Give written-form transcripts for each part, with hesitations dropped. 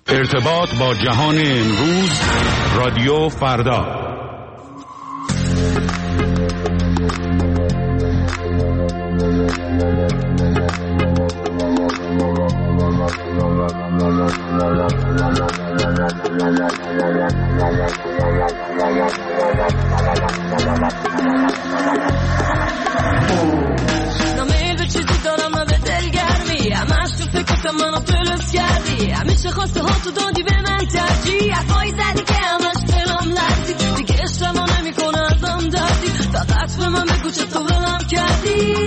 ارتباط با جهان امروز، رادیو فردا. نمیل به چیزی دارم من به دلگرمی، همش تو فکرت منو پلس کردی، همیشه خواسته ها تو دادی به من ترجیح، حرفایی زدی که همش دلم لرزی، دیگه اشتباه نمیکنه ازم دردی، فقط به من بگو چطور ولم کردی،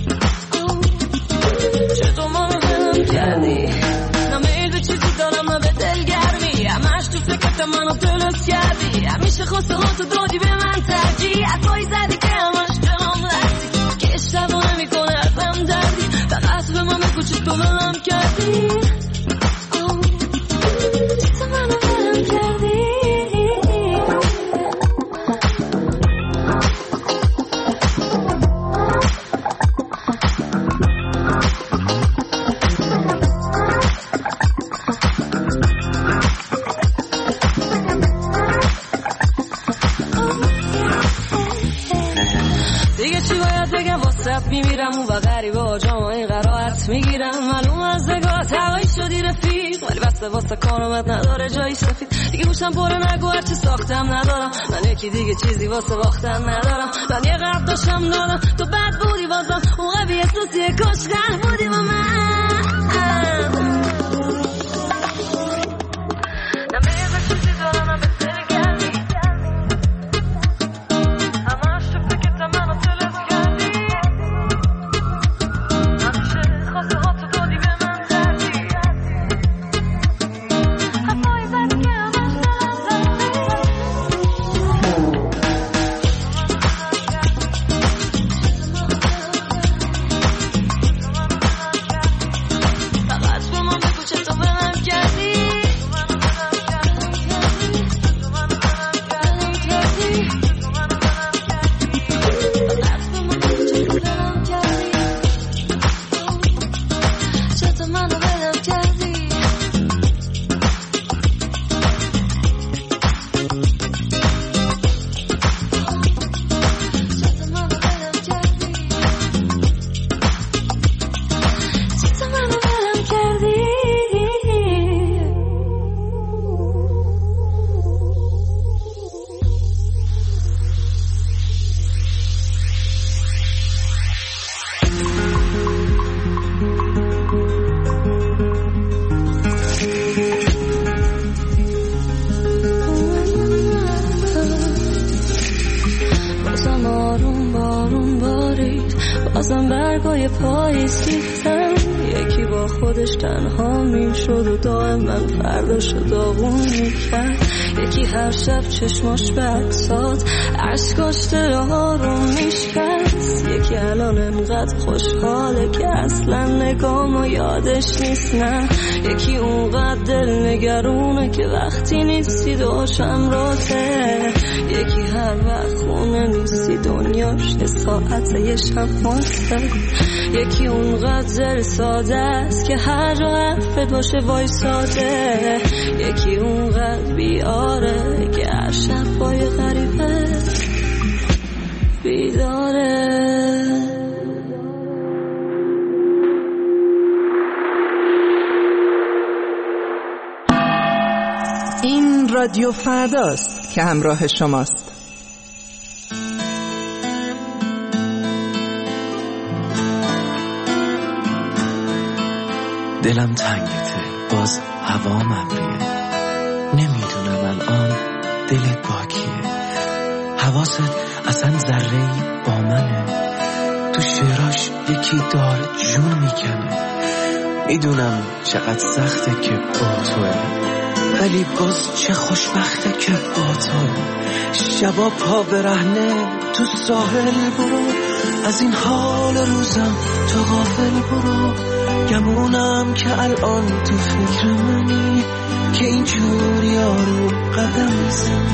چطور منو ولم کردی. نمیل به چیزی دارم من به دلگرمی، همش تو فکرت منو پلس کردی، همیشه خواسته ها تو دادی به من ترجیح، حرفایی زدی که همش دلم لرزی، دیگه اشتباه نمیکنه ازم دردی، فقط به من بگو چطور ولم کردی. میمیرم اون و غریبه ها جامعه قرارت میگیرم، معلوم از نگاه تقایی شدی رفیق، ولی بسته واسه کارمت نداره جایی سفید، دیگه گوشم پره نگو هرچی ساختم ندارم، من یکی دیگه چیزی واسه باختن ندارم، من یه قرد داشتم دادم تو بد بودی بازم، اون قوی احساسیه کاش قهر بودی با من. بازم برگای پاییز ریختن، یکی با خودش تنها میشد و دائم من فرداشو داغون میکرد، یکی هر شب چشماش به عکسات عشقاش دلها رو میشکست، یکی الان انقدر خوشحاله که اصلا نگامو یادش نیست، نه یکی اونقدر دل نگرونه که وقتی نیستی داشم راته، یکی هر وقت خونه نیستی دنیاش یه ساعت یه شب ماسته، یکی اونقدر ساده است که هر جا حرفت باشه وایساده، یکی اونقدر بیاره که هر شب با یه غریبه بیداره. این رادیو فرداست که همراه شماست. دلم تنگته، باز هوا ابریه، نمیدونم الان دلت با کیه، حواست اصلا ذره‌ای با منه، تو شعراش یکی داره جون میکنه، میدونم چقدر سخته که با توه، ولی باز چه خوشبخته که با توه، شبا پا برهنه تو ساحل برو، از این حال روزم تو غافل برو، گمونم که الان تو فکر منی که اینجور یارو قدم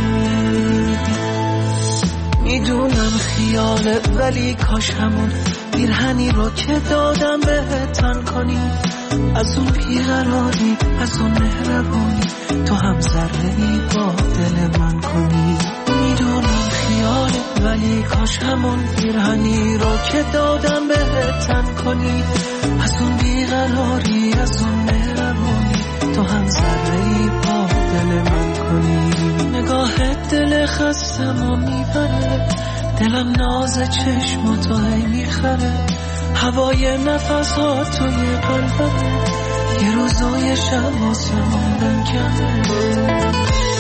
میزنی، میدونم خیاله ولی کاش همون پیرهنی رو که دادم بهت تن کنی، از اون بیقراری، از اون مهربونی، تو هم ذره‌ای با دل من کنی. میدونم خیاله ولی کاش همون پیرهنی رو که دادم بهت تن کنی، از اون بیقراری، از اون مهربونی، تو هم ذره‌ای با دل من کنی. نگاهت دل خستمو میبره، دلم ناز چشماتو هی میخره، هوای نفس ها توی قلبمه، یه روز و یه شب واسه موندن کمه.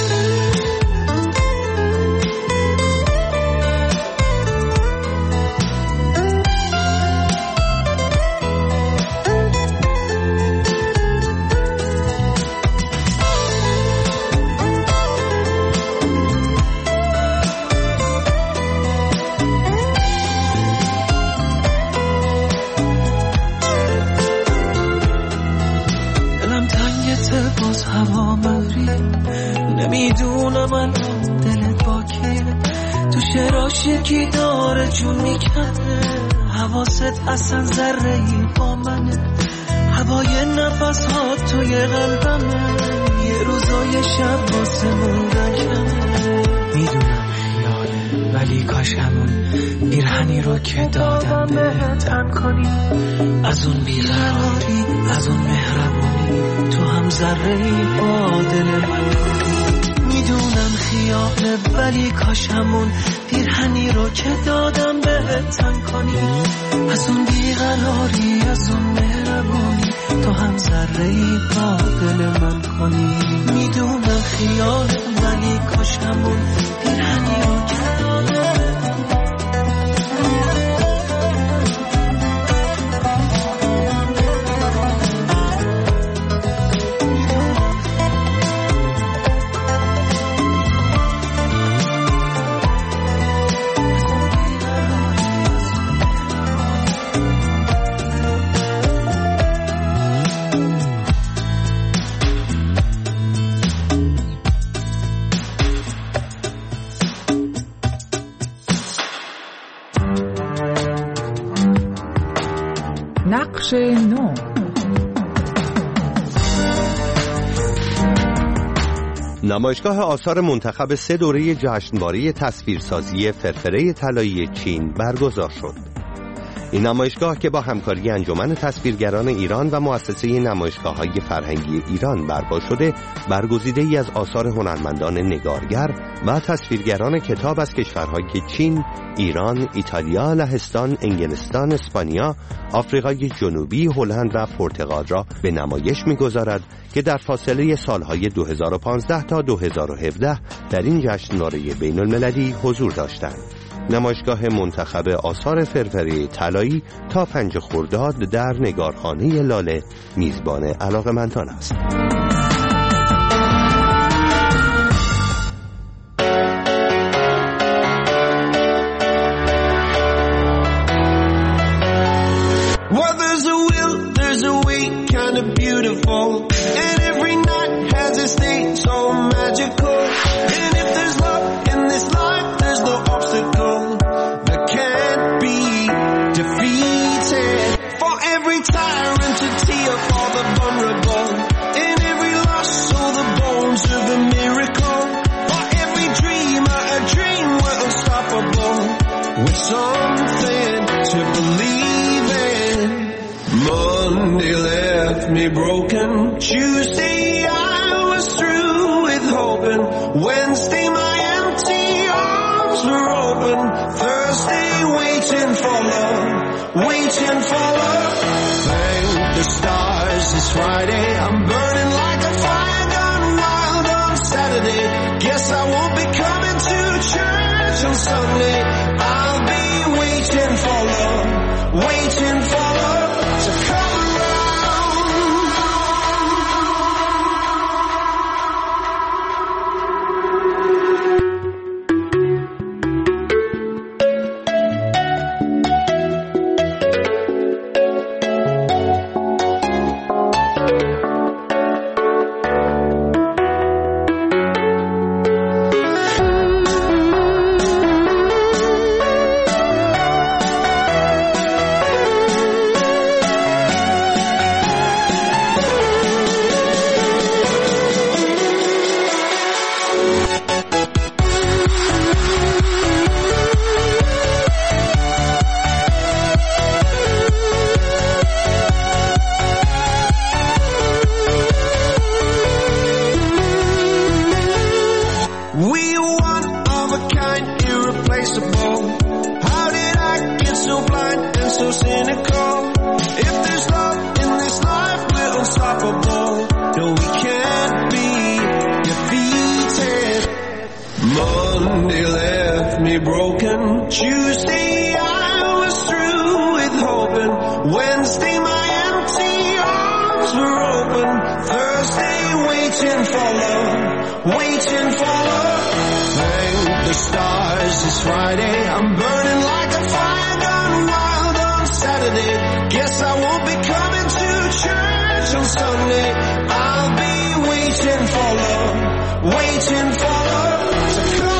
هوا مری نمیدونم الان دلت با کیه، تو شعراش یکی داره جون میکنه، حواست اصلا ذره‌ای با منه، هوای نفس ها توی قلبمه، یه روز و یه شب واسه موندن کمه. میدونم خیاله ولی کاش همون پیرهنی رو که دادم بهت تن کنی، از اون بیقراری، از اون مهربونی، تو هم ذره‌ای با دل من کنی. میدونم خیاله ولی کاش همون پیرهنی رو که دادم بهت تن کنی، از اون بیقراری، از اون مهربونی، تو هم ذره‌ای با دل من کنی. میدونم خیاله ولی کاش همون پیرهنی رو که دادم. نقش نو. نمایشگاه آثار منتخب 3 دوره جشنواره تصویرسازی فرفره طلایی چین برگزار شد. این نمایشگاه که با همکاری انجمن تصویرگران ایران و مؤسسه نمایشگاه‌های فرهنگی ایران برپا شده، برگزیده‌ای از آثار هنرمندان نگارگر و تصویرگران کتاب از کشورهای چین، ایران، ایتالیا، لهستان، انگلستان، اسپانیا، آفریقای جنوبی، هلند و پرتغال را به نمایش می‌گذارد که در فاصله سالهای 2015 تا 2017 در این جشنواره بین‌المللی حضور داشتند. نمایشگاه منتخب آثار فرفره طلایی تا 5 خرداد در نگارخانه لاله میزبان علاقه‌مندان است. Broken Tuesday, I was through with hoping. Wednesday, my empty arms were open. Thursday, waiting for love, waiting for love. Thank the stars, it's Friday. I'm burning like a fire gone wild on Saturday. Guess I won't be coming to church on Sunday. I'll be waiting for love, waiting for love to come. Thursday, waiting for love, waiting for love. Thank the stars, it's Friday. I'm burning like a fire gone wild on Saturday. Guess I won't be coming to church on Sunday. I'll be waiting for love, waiting for love to come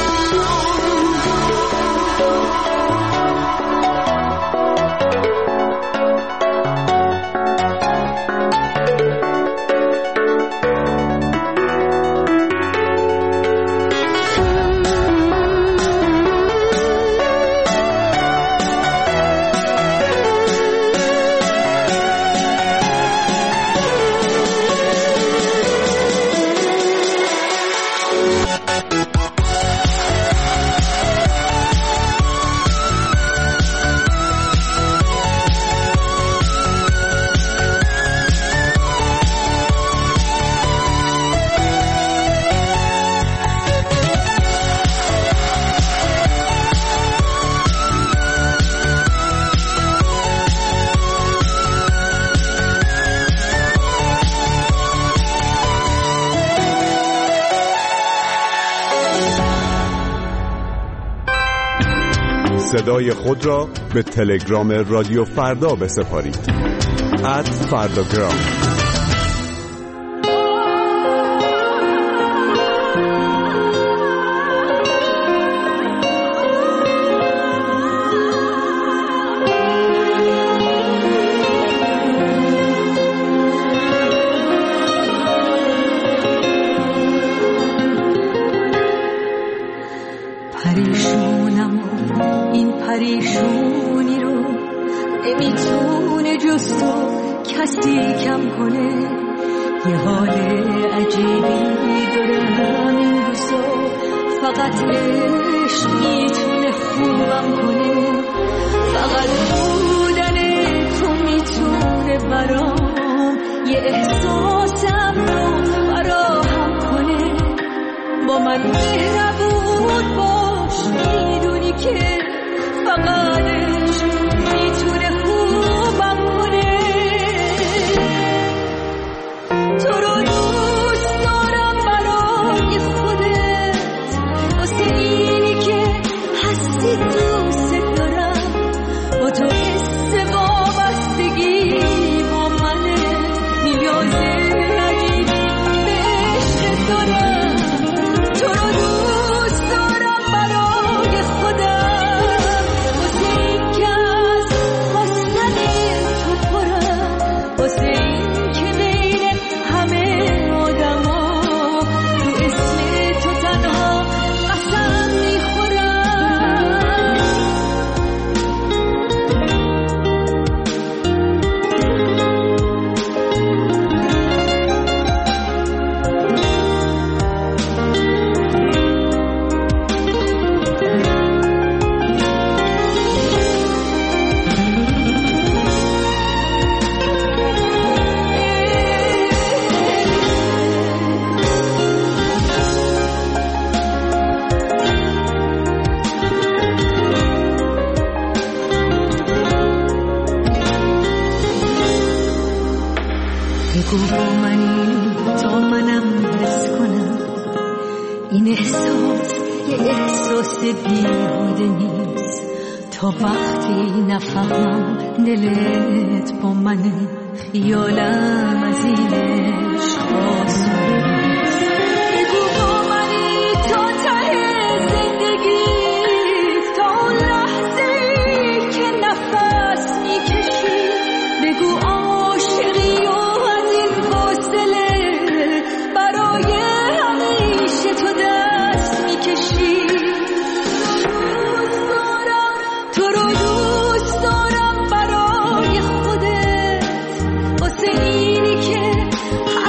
صدای خود را به تلگرام رادیو فردا بسپارید. @فرداگرام. پریشونم این پریشونی رو نمیتونه جز تو کسی کم کنه. یه حال عجیبی دارم این روزا، فقط عشق میتونه خوبم کنه. فقط بودن تو میتونه برام یه احساسم رو فراهم کنه. با من مهربون باش، میدونی که فقط عشق میتونه خوبم کنه. تو رو دوست دارم برای خودت، واسه اینی که هستی دوست دارم. با تو حس وابستگی با منه، نیاز عجیبی به عشق دارم. تو رو دوست دارم برای خودم، واسه این که از خواستن تو پرم، واسه این که بین همه آدم ها رو اسم تو تنها قسم میخورم. بگو با منی تا منم حس کنم، این احساس یه احساس بیهوده نیست. تا وقتی نفهمم دلت با منه، خیالم از این عشق آسون نیست. بگو با منی تا ته زندگی، تا اون لحظه‌ای که نفس میکشی. بگو عاشقی و برای همیشه تو دست میکشی. تو رو دوست دارم برای خودت، واسه اینی که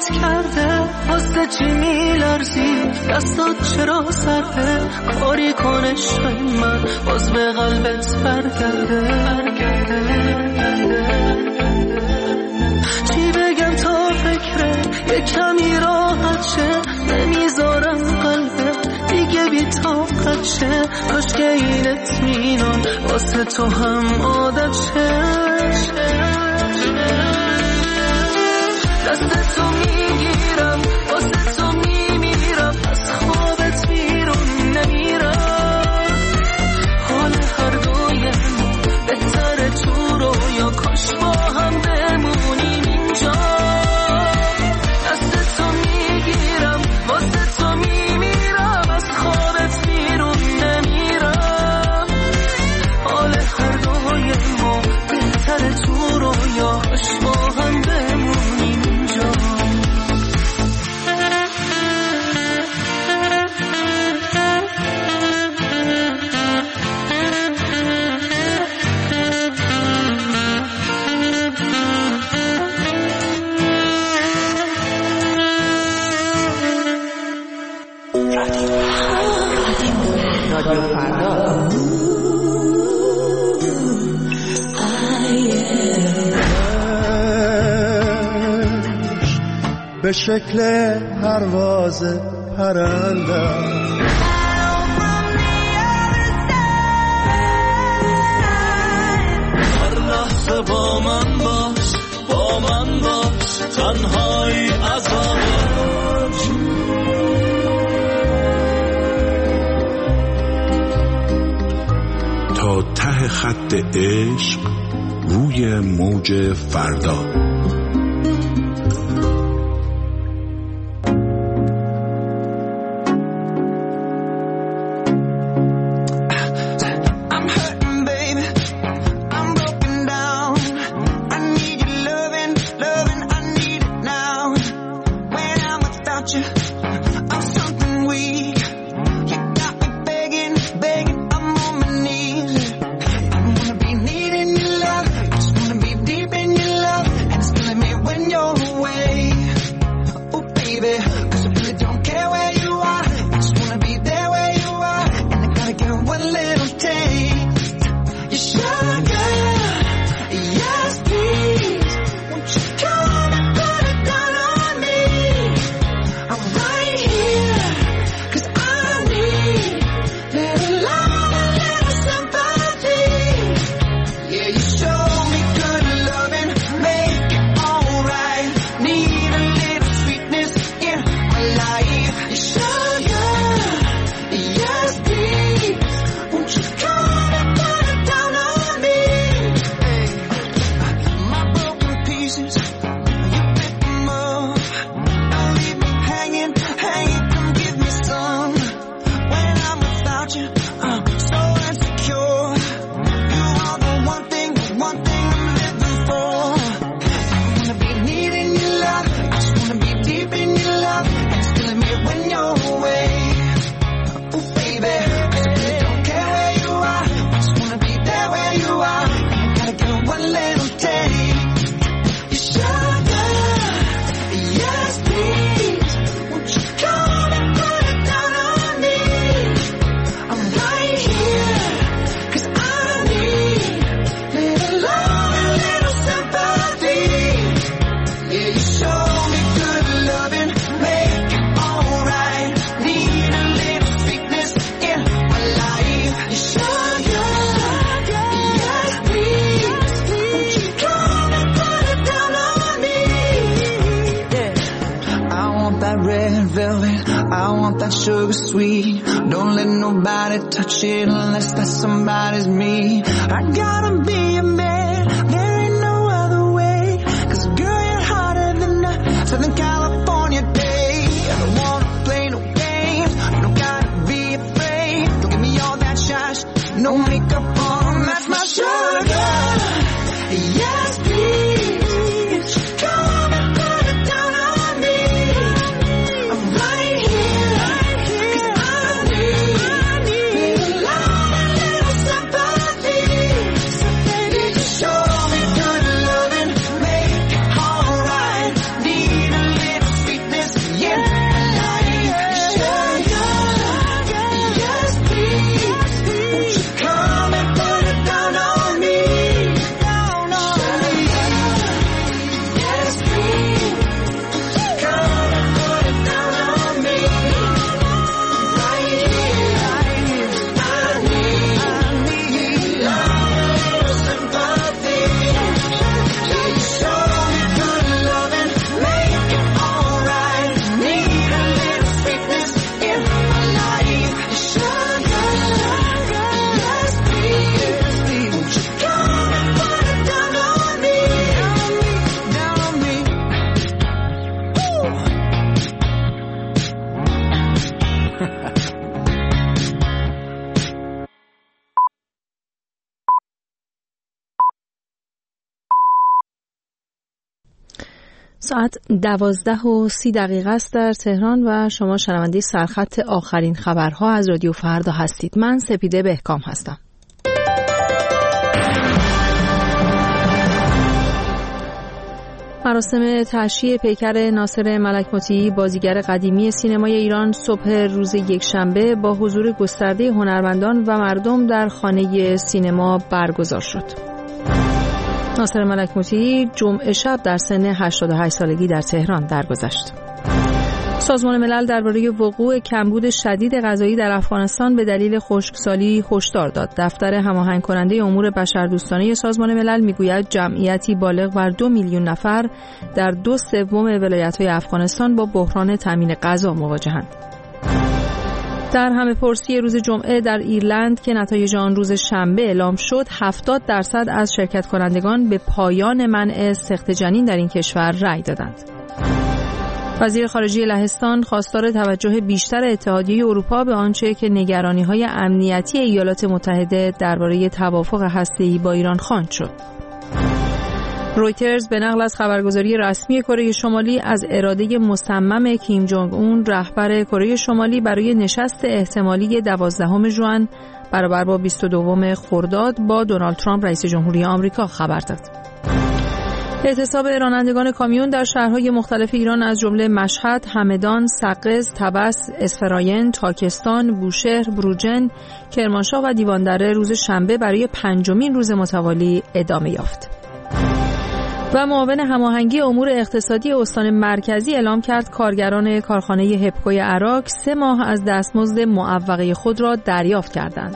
دلت کرده، واسه چی میلرزی، دستات چرا سرده، کاری کن عشق من باز به قلبت برگرده. چی بگم تا فکره یه کمی راحت شه، نمیذارم قلبت دیگه بی طاقت شه، کاش که این اطمینان واسه تو هم عادت شه. دست تو میگیرم واسه تو میمیرم، از خوابت بیرون نمیرم، حال هر دوی ما بهتره تو رو یا کاش با هم بمونیم اینجا. دست تو میگیرم واسه تو میمیرم، از خوابت بیرون نمیرم، حال هر دوی ما بهتره تو رو یا کاش با هم بمونیم اینجا. رادیو فردا. به شکل پرواز پرنده هر لحظه با من باش، با من باش، تنهایی عذابه. تا ته خط عشق روی موج فردا. Sugar sweet, don't let nobody touch it unless that somebody's me. I gotta be a man, there ain't no other way, 'cause girl you're hotter than a Southern California day. I don't wanna play no games, you don't gotta be afraid, don't give me all that shine, no makeup on, that's my sugar. Yes please, come and put it down on me. I'm right here. ساعت 12:30 است در تهران و شما شنونده سرخط آخرین خبرها از رادیو فردا هستید. من سپیده بهکام هستم. مراسم تشییع پیکر ناصر ملک مطیعی بازیگر قدیمی سینمای ایران صبح روز یکشنبه با حضور گسترده هنرمندان و مردم در خانه سینما برگزار شد. ناصر ملک مطیعی جمعه شب در سن 88 سالگی در تهران درگذشت. سازمان ملل درباره وقوع کمبود شدید غذایی در افغانستان به دلیل خشکسالی هشدار داد. دفتر هماهنگ کننده امور بشردوستانه سازمان ملل میگوید جمعیتی بالغ بر 2 میلیون نفر در 2/3 ولایت‌های افغانستان با بحران تامین غذا مواجهند. در همه‌پرسی روز جمعه در ایرلند که نتایج آن روز شنبه اعلام شد، 70% از شرکت کنندگان به پایان منع سقط جنین در این کشور رأی دادند. وزیر خارجه لهستان خواستار توجه بیشتر اتحادیه اروپا به آنچه که نگرانی‌های امنیتی ایالات متحده درباره توافق هسته‌ای با ایران خواند شد. رویترز به نقل از خبرگزاری رسمی کره شمالی از اراده مصمم کیم جونگ اون رهبر کره شمالی برای نشست احتمالی 12 ژوئن برابر با 22 خرداد با دونالد ترامپ رئیس جمهوری آمریکا خبر داد. اعتصاب رانندگان کامیون در شهرهای مختلف ایران از جمله مشهد، همدان، سقز، طبس، اسفراین، تاکستان، بوشهر، بروجن، کرمانشاه و دیواندره روز شنبه برای 5مین روز متوالی ادامه یافت. و معاون هماهنگی امور اقتصادی استان مرکزی اعلام کرد کارگران کارخانه هپکوی عراق 3 ماه از دستمزد معوقه خود را دریافت کردند.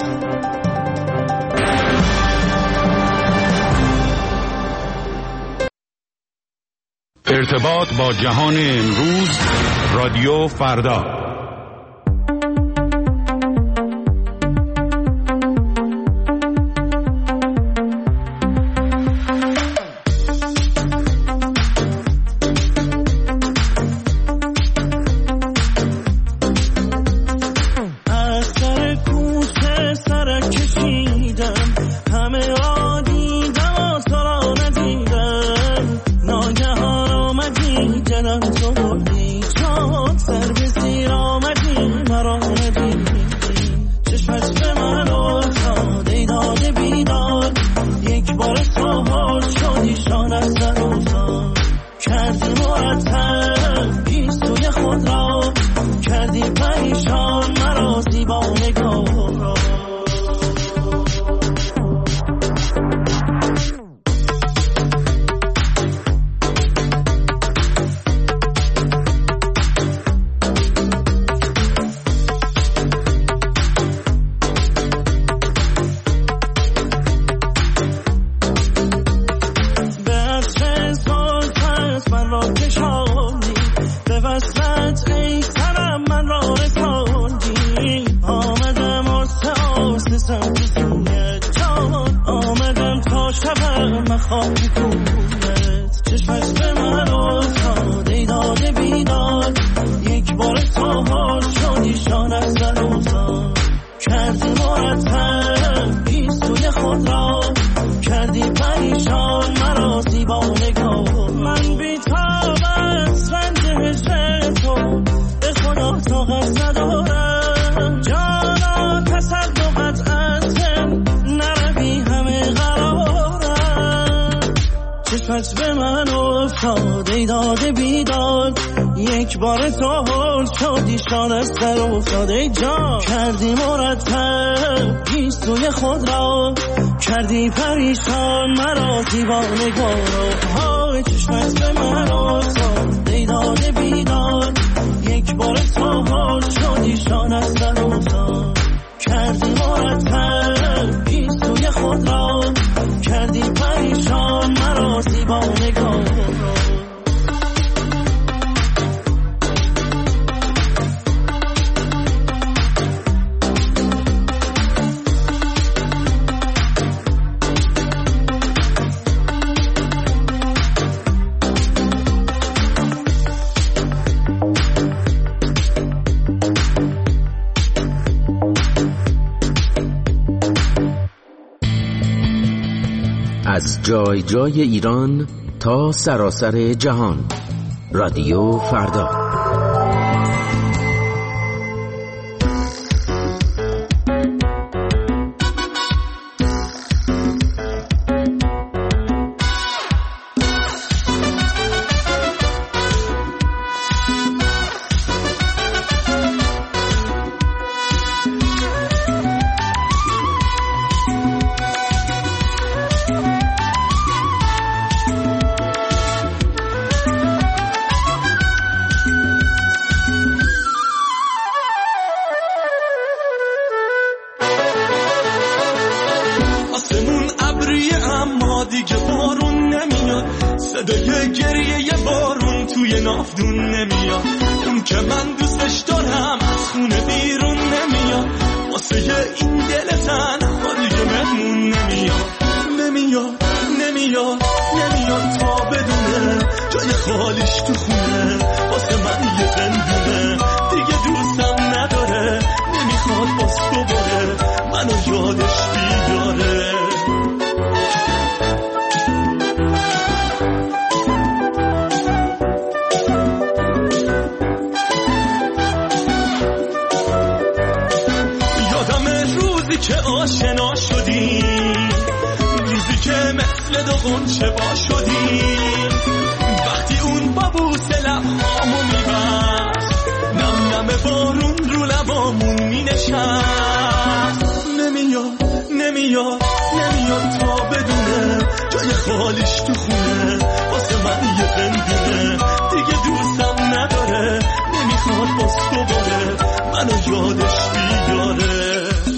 ارتباط با جهان امروز رادیو فردا. به من افتاده داده بیداد یک بار تو هل شدی شان از سر افتاده جان کردی مرتب گیسوی خود را کردی پریشان مرا دیوانه گارو های چشمت به من افتاده داده بیداد یک بار تو هل شدی شان از سر افتاد کردی مرتب گیسوی خود را کردی پریشان مرا دیوانه گارو. از جای جای ایران تا سراسر جهان. رادیو فردا. دیگه بارون نمیاد، صدای گریه بارون توی نافدون نمیاد. اون که من دوستش دارم از خونه بیرون نمیاد، واسه این دل تنها دیگه مهمون نمیاد. نمیاد نمیاد نمیاد تا بدونه جای خالیش تو خونه، واسه من یه زندونه. دیگه دوستم نداره، نمیخواد باز دوباره منو یادش بیاره. که آشنا شدیم، روزی که مثل دو غنچه با شدیم، وقتی اون با بوسه لبهامو میبست، نم نم بارون رو لبامون مینشست. نمیاد نمیاد نمیاد تا بدونه جای خالیش تو خونه، واسه من یه زندونه. دیگه دوستم نداره، نمیخواد باز دوباره منو یادش بیاره.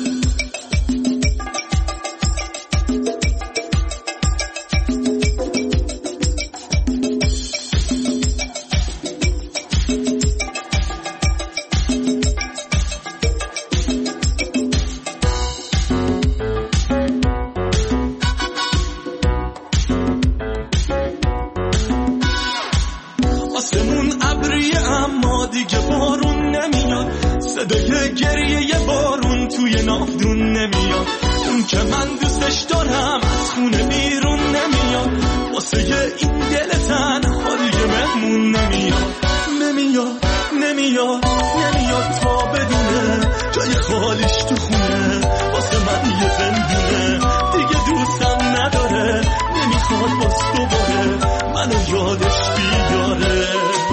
آسمون ابریه اما دیگه بارون نمیاد، صدای گریه بارون توی نافدون نمیاد. اون که من دوستش دارم از خونه بیرون نمیاد، واسه این دل تنها دیگه مهمون نمیاد. نمیاد نمیاد نمیاد تا بدونه جای خالیش تو خونه، واسه من یه زندونه. دیگه دوستم نداره، نمیخواد باز دوباره منو یادش بیاره.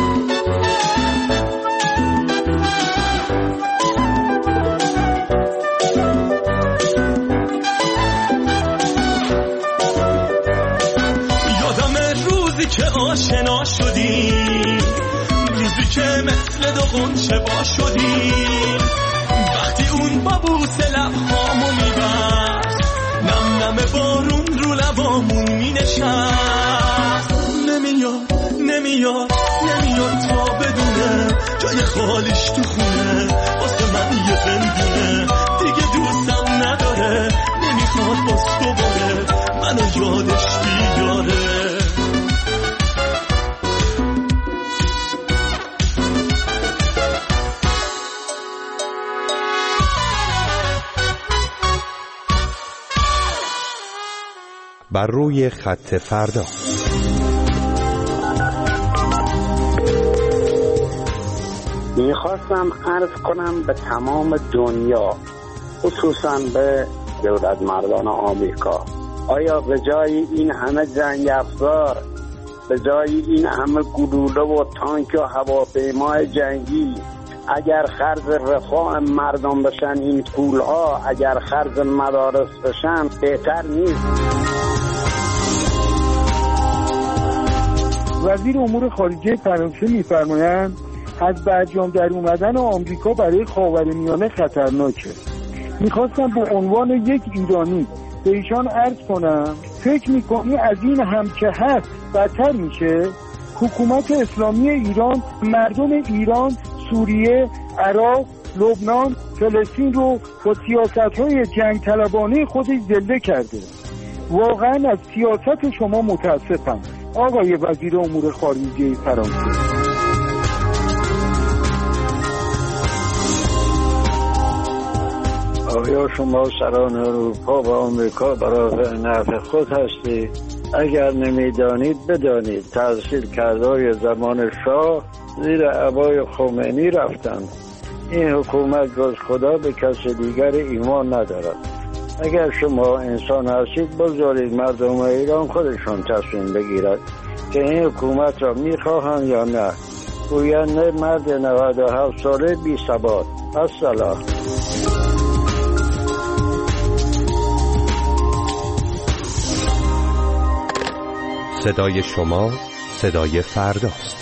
که آشنا شدیم، روزی که مثل دو غنچه با شدیم، وقتی اون با بوسه لبهامو میبست، نم نم بارون رو لبامون مینشست. نمیاد نمیاد نمیاد تا بدونه جای خالیش تو خونه، واسه من یه زندونه. دیگه دوستم نداره، نمیخواد باز دوباره منو یادش بیاره. بر روی خط فردا. میخواستم عرض کنم به تمام دنیا، خصوصا به دولت مردان آمریکا، آیا به جای این همه جنگ افزار، به جای این همه گلوله و تانک و هواپیمای جنگی، اگر خرج رفاه مردم بشن این پولها، اگر خرج مدارس بشن بهتر نیست؟ وزیر امور خارجه فرانسه می‌فرمایند از برجام در اومدن آمریکا برای خاورمیانه خطرناکه. میخواستم به عنوان یک ایرانی به ایشان عرض کنم، فکر میکنی از این هم که هست بدتر میشه؟ حکومت اسلامی ایران مردم ایران، سوریه، عراق، لبنان، فلسطین رو با سیاست‌های جنگ طلبانه خودش ذله کرده. واقعا از سیاست شما متاسفم آقای وزیر امور خارجه فرانسه. آیا شما سران اروپا و آمریکا برای نفع خود هستی؟ اگر نمیدانید بدانید تحصیلکرده‌های زمان شاه زیر عبای خمینی رفتند. این حکومت جز خدا به کس دیگر ایمان ندارد. اگر شما انسان هستید بگذارید مردم ایران خودشون تصمیم بگیرد که این حکومت را میخواهند یا نه. گوینده مرد 97 ساله بی ثبات. السلام. صدای شما صدای فرداست.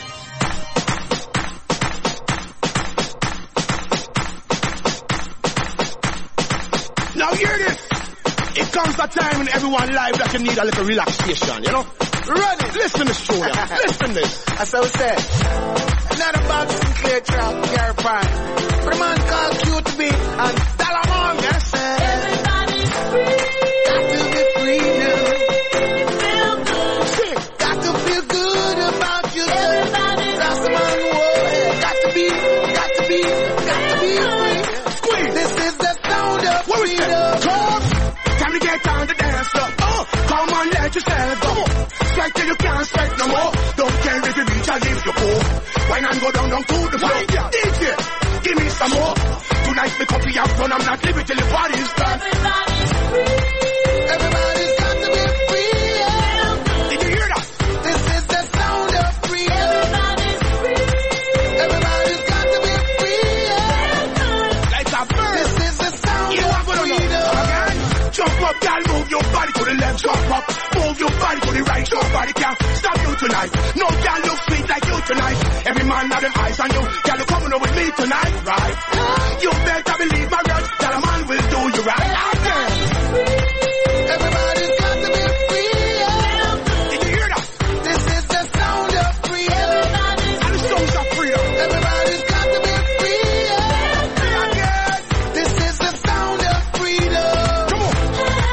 Now hear this. It comes a time in everyone's life that you need a little relaxation, you know? Ready? Listen to show you. Listen to this. As I was saying, not about Sinclair Trout, Gary Pine. But a man called QTB and Dalamon, yes? Everybody's free. Got to be free now. Feel good. Got to feel good about yourself. Everybody's Rastaman, whoa. Got to be free. Squeeze. This is the sound of freedom. Come. Time to get on the dance floor. Come on, let yourself go. Strike till you can't strike no more. Don't care if you reach or leave your poor. Wine and go down to the floor. DJ, give me some more. Tonight me copy out front. I'm not leaving till the party's done. Everybody's free. Everybody's got to be free. Did you hear that? This is the sound of freedom. Everybody's free. Everybody's got to be free. Like a bird. This is the sound of freedom. Again, jump up, girl, move your body to the left, jump up. Move your body to the right, nobody can stop you tonight. No girl look sweet like you tonight. Every man have them eyes on you. Girl, you coming over with me tonight, right? You better believe my word that a man will do you right. Again. Everybody's got to be free. Did you hear that? This is the sound of freedom. And the songs of freedom. Everybody's got to be free. Again. This is the sound of freedom. Come on.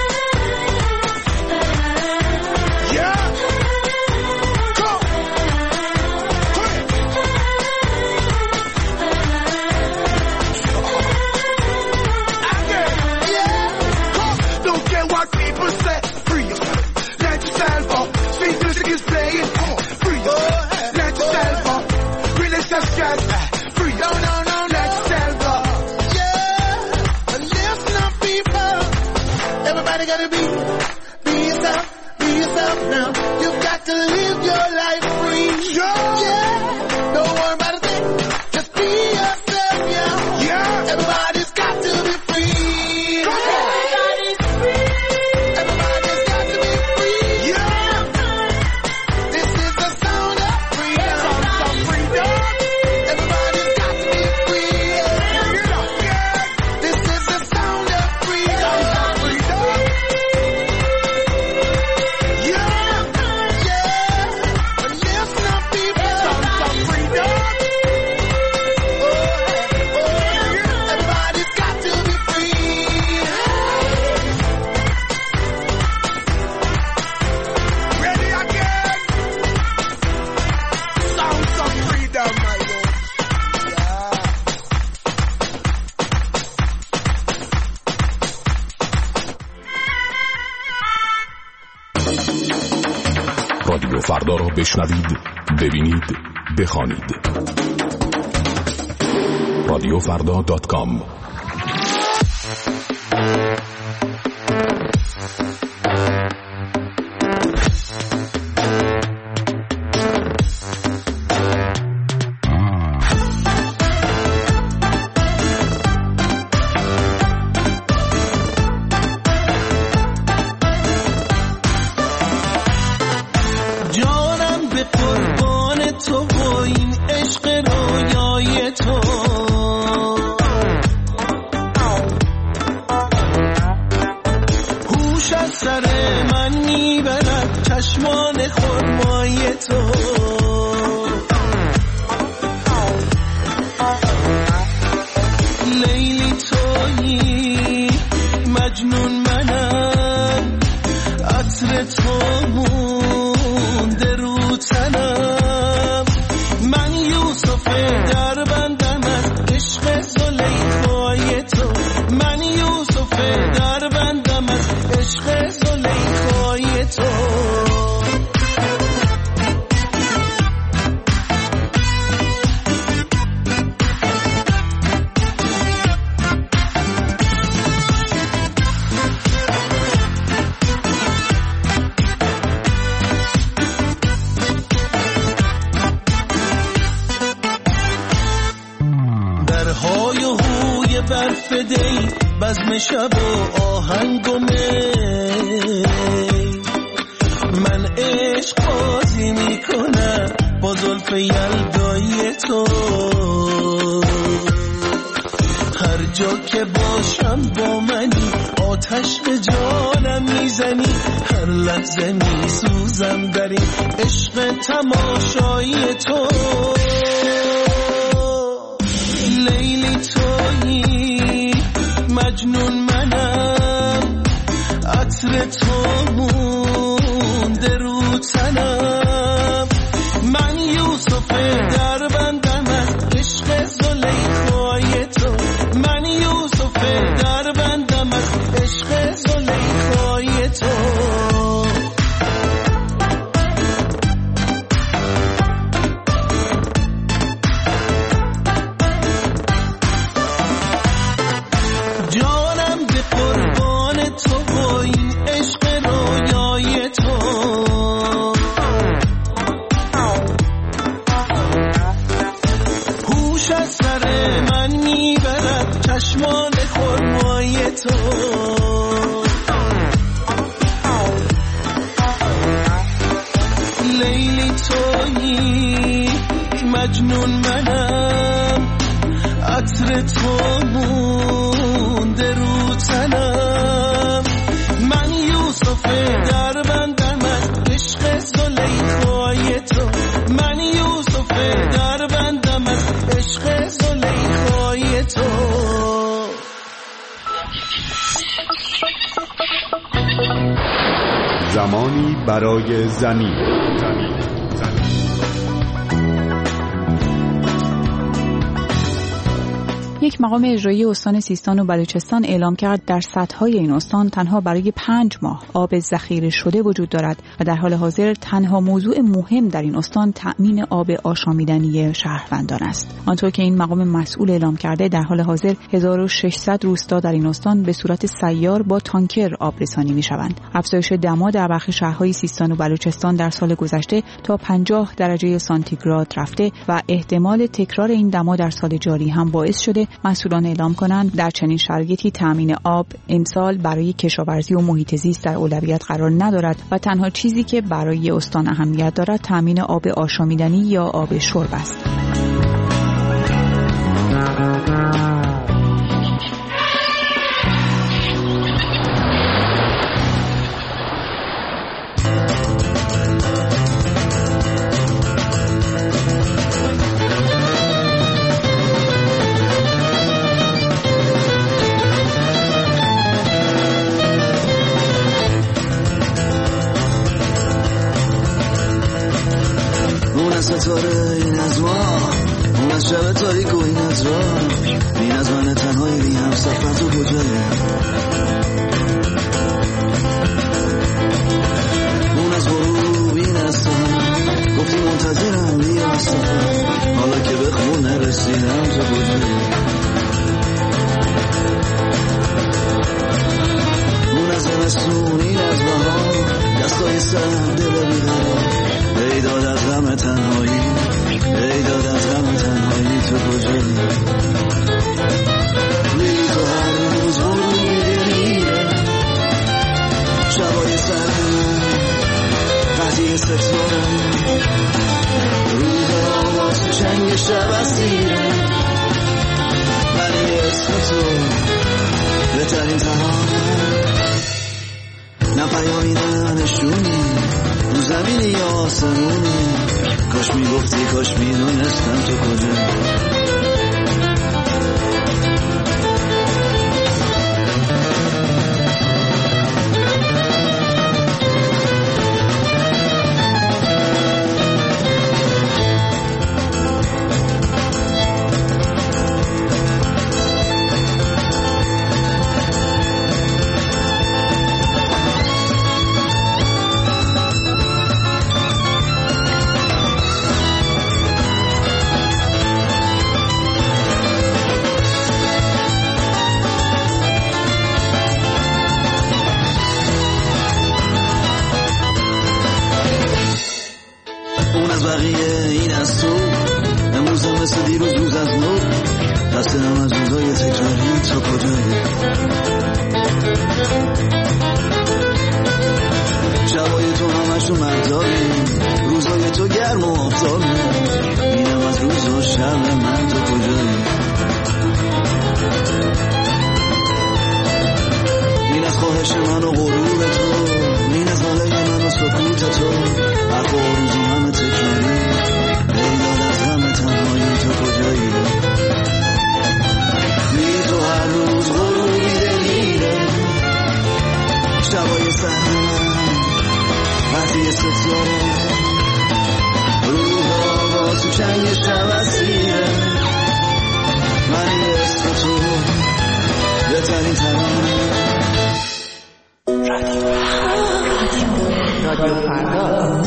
Yeah. Come. Come in. Again. Yeah. Come. Don't care what people say. Free yourself. Let yourself up. Sweet music is playing. Come on. Free yourself. Let yourself up. Release your stress. Free. No. Let yourself up. Yeah. And listen up, people. Everybody gotta be yourself. Be yourself now. You got to live your life free. Yeah. Don't worry about a thing. Just be yourself, yeah. Everybody's got to be free. Come on. Everybody's free. Everybody's got to be free. Yeah. This is the sound of freedom. Sound of freedom. Everybody's got to be free. Yeah. This is the sound of freedom. Sound of freedom. Yeah. And listen up, people. Sound of freedom. Everybody's got to be free. Ready again. Sounds of freedom, my lord. Yeah. رادیو فردا را بشنوید، ببینید، بخوانید. رادیوفردا.com. جانم به قربان تو و این عشق رویای تو. هوش از سر من میبرد چشمان خرمای تو. لیلی تویی مجنون منم، عطر تو مونده رو تنم. من یوسف در بندم از عشق زلیخای تو. من یوسف در بندم از عشق زلیخای تو. برف دی بزم شب و آهنگ و می من عشق بازی میکنم با زلف یلدایی تو هر جا که باشم با منی آتش به جانم میزنی هر لحظه میسوزم در این عشق تماشایی تو لیلی تویی مجنون منم عطر تو مونده رو تنم من یوسف در بندم از عشق زلیخای تو من یوسف در بندم از عشق زلیخای تو چشمان خرمای تو لیلی تویی مجنون منم عطر تو مونده رو تنم من یوسف در بندم از عشق زلیخای تو من یوسف در بندم از عشق زلیخای تو زمانی برای زمین یک مقام اجرایی استان سیستان و بلوچستان اعلام کرد در سدهای این استان تنها برای 5 ماه آب ذخیره شده وجود دارد و در حال حاضر تنها موضوع مهم در این استان تأمین آب آشامیدنی شهروندان است. آنطور که این مقام مسئول اعلام کرده در حال حاضر 1600 روستا در این استان به صورت سیار با تانکر آب رسانی می‌شوند. افزایش دما در برخی شهرهای سیستان و بلوچستان در سال گذشته تا 50 درجه سانتیگراد رفته و احتمال تکرار این دما در سال جاری هم باعث شده مسئولان اعلام کنند در چنین شرایطی تامین آب امسال برای کشاورزی و محیط زیست در اولویت قرار ندارد و تنها چیزی که برای استان اهمیت دارد تامین آب آشامیدنی یا آب شرب است. ستاره این از ما اون از شب تاریک و این از راه این از من تنهایی بی هم سفر تو کجایی اون از غروب این از سهر گفتی منتظرم بیا سفر حالا که به خون نرسیدم تو کجایی اون از زمستون این از بهار دستای سر دل بیقرار ای داد از غم تنهایی ای داد از غم تنهایی تو کجایی لیلی تو هر روز غروبی دلیه شبای سر قضیه ستاره روز آواز تو چنگ شب اسیره ولی اسم تو بهترین تنها نه پیامی نه نشونی رو زمینی یا آسمونی کاش میگفتی کاش میدونستم تو کجا خسته‌ام از روزای تکراری تو کجایی شبای تو همشون مهتابی روزای تو گرم و آفتابی اینم از روز و شب من تو کجایی این از خواهش من و غرور تو این از ناله من و سکوت تو حرف و روزی همه تکراری ای داد از همه تنهایی تو کجایی بی تو هر روز غروبی دلیره شبای سهر من وقتی ستاره روح آواز تو چنگ شب اسیره من اسم تو بهترین ترانه رادیو فردا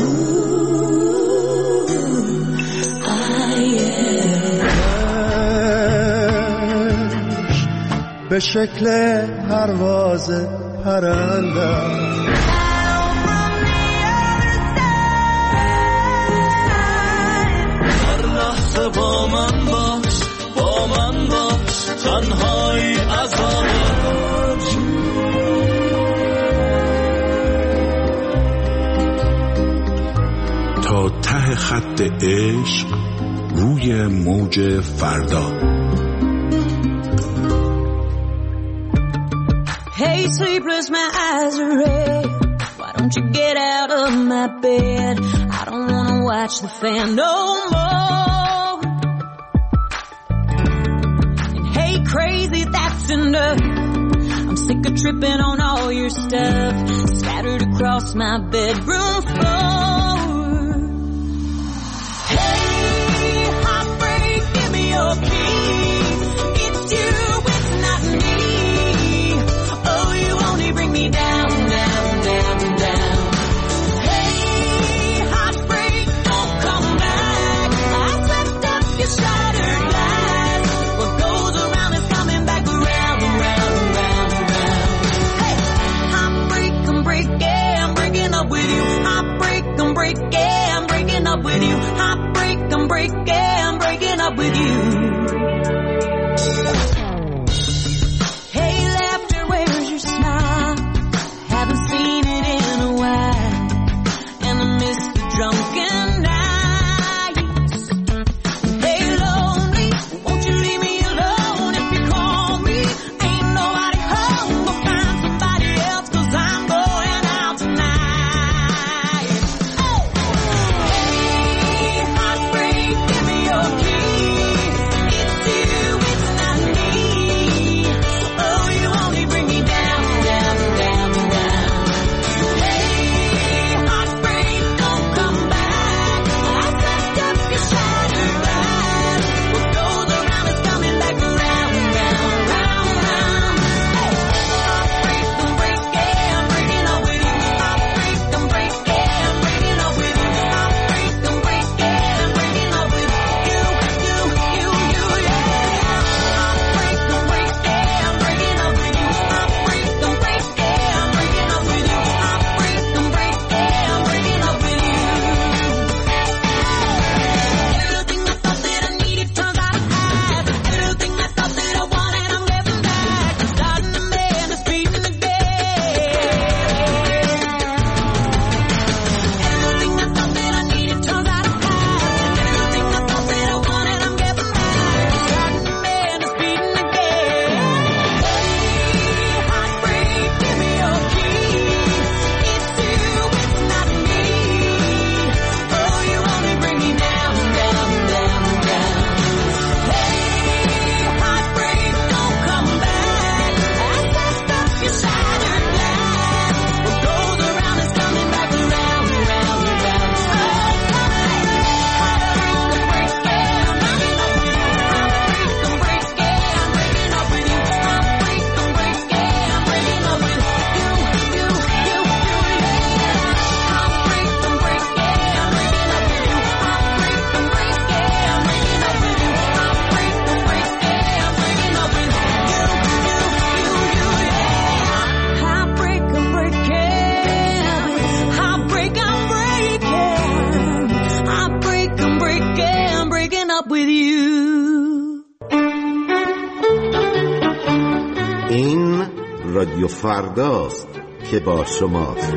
به شکل پرواز پرنده هر لحظه با من باش تنهایی عذابه تا ته خط عشق روی موج فردا. Hey sleepless, my eyes are red. Why don't you get out of my bed? I don't wanna watch the fan no more. And hey crazy, that's enough. I'm sick of tripping on all your stuff scattered across my bedroom floor. Hey heartbreak, give me your keys. It's you, it's not me. Oh, you only bring me down, down, down, down. Hey heartbreak, don't come back. I swept up your shattered glass. What goes around is coming back around, around, around, around. Hey heartbreak, I'm breaking, I'm breaking up with you. Heartbreak, I'm breaking, I'm breaking up with you. Heartbreak, I'm breaking, I'm breaking up with you. Hey laughter, where's your smile? Haven't seen it in a while, and I miss the drunken nights. Hey lonely, won't you leave me alone? If you call me, ain't nobody home. Go find somebody else, 'cause I'm going out tonight. Oh. Hey heartbreak, give me your keys. It's you, it's not me. Oh, you only bring me down, down, down, down. Hey heartbreak, don't come back. I swept up your shattered glass. What goes around is coming back around, round, round, round. Hey heartbreak, I'm breaking, I'm breaking up with you. Heartbreak, I'm breaking, I'm breaking up with you. Heartbreak, I'm breaking, I'm breaking up with you. You, yeah. Heartbreak, I'm breaking, I'm breaking up with you. Heartbreak, I'm breaking, I'm breaking up with you. Heartbreak, I'm breaking, I'm breaking up with you. Everything I thought that I needed turns out I had. Everything I thought that I wanted, I'm getting back. I'm starting to mend, it's beating again. Everything I thought that I needed turns out I had. Everything I thought that I wanted, I'm getting back. I'm starting to mend, it's beating again. Hey heartbreak, give me your keys. It's you, it's not me. Oh, you only bring me down, down, down, down. Hey heartbreak, don't come back. I swept up your shattered glass. What goes around is coming back around, round, round. Oh, heartbreak, I'm breaking, I'm breaking up with you. Heartbreak, I'm breaking, I'm breaking up with you. Heartbreak, I'm breaking, I'm breaking up with you. You, yeah. Heartbreak, I'm breaking, I'm breaking up with you. Heartbreak, I'm breaking, I'm breaking up with you. Heartbreak, I'm breaking, I'm breaking up with you. Heartbreak, I'm breaking. Heartbreak, I'm breaking. Heartbreak, I'm breaking, I'm breaking up with you. رادیو فرداست که با شماست.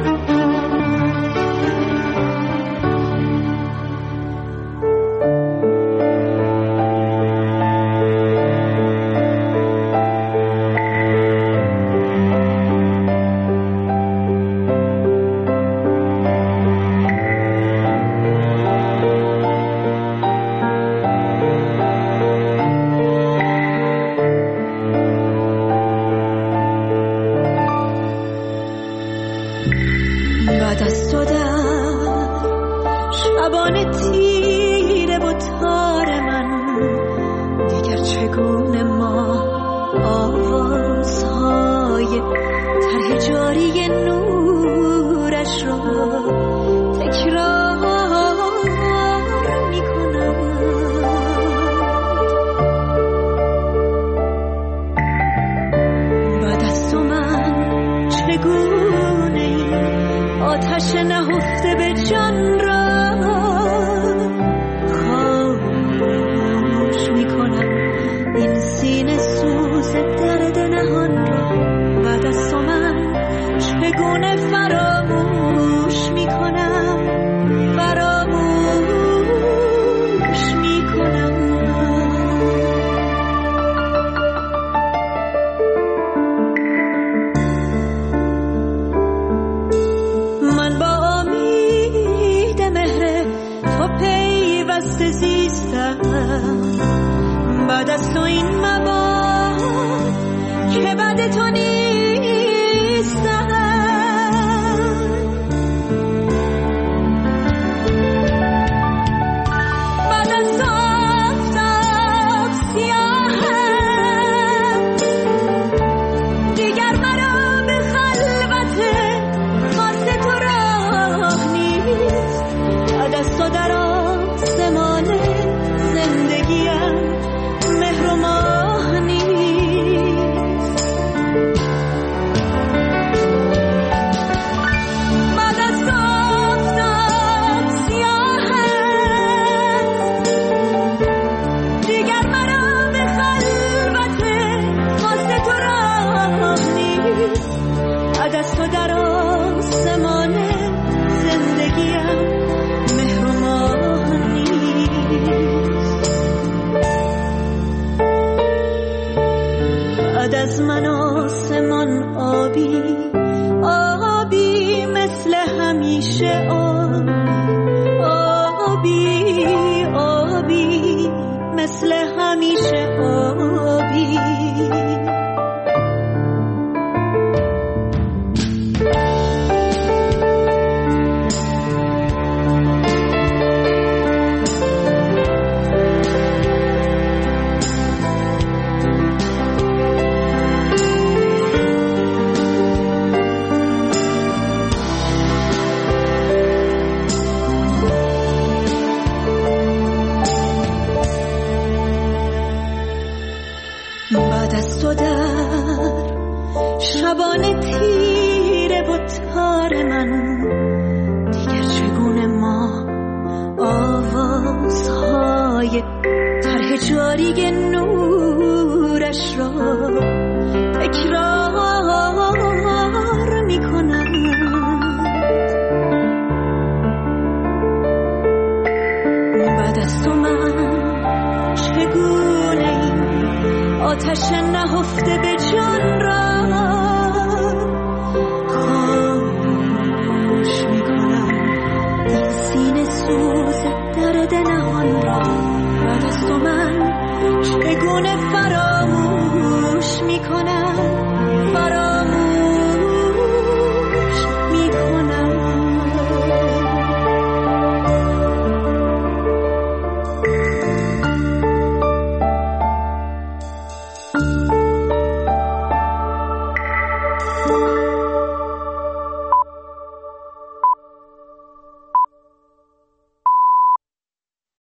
چگونه فراموش میکنم